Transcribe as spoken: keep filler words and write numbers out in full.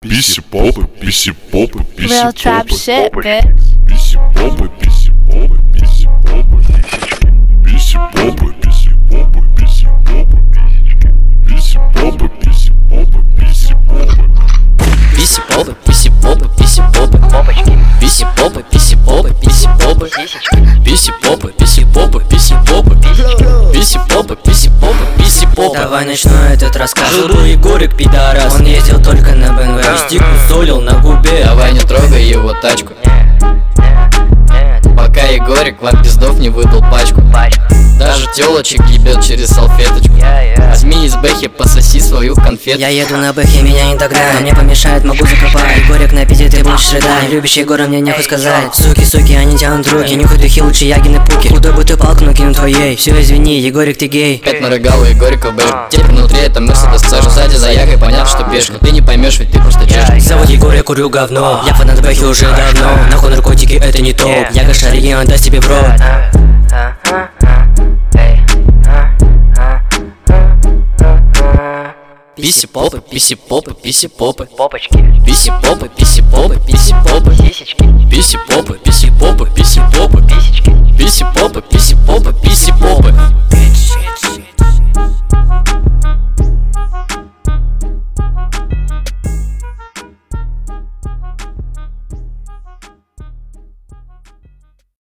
Писи попы, писи попы, писи Real trap попы, shit, bitch. писи попы, писи попы, писи попы, писи попы, писи попы, писи попы, писи попы, писи попы, писи попы. Писи попы, писи попы, писи попы, попочки. Писи попы, писи попы, писи попы, писи попы, писи попы, писи попы, писи попы, писи попы, писи попы. Давай начну этот рассказ. Жил Егорик пидорас, он ездил только на бэ эм вэ, стику солил на губе. Давай не трогай его тачку, пока Егорик вам пиздов не выдал пачку. Даже телочек ебет через салфеточку. Возьми из бэхи, пососи свою конфету. Я еду на бэхе, меня не догнать, но мне помешает, могу закопать. Егорик на пиде, ты будешь рыдать. Любящий Егора мне нехуй сказать. Суки, суки, они тянут руки, нюхай духи, лучше Ягины пуки. Куда бы ты палку накину твоей, все извини, Егорик, ты гей. Пять нарыгал у Егорика бэш. Теперь внутри это Мерседес сажу. Сзади за Ягой, поняв, что пешка. Ты не поймешь, ведь ты просто чешка. Зовут Егорик, курю говно. Я фанат бэхи уже давно. Нахуй наркотики, это не топ. Яга шари, он даст тебе в рот. Писи попы, писи попы, писи попы, попочки. Писи попы, писи попы, писи попы, сисечки.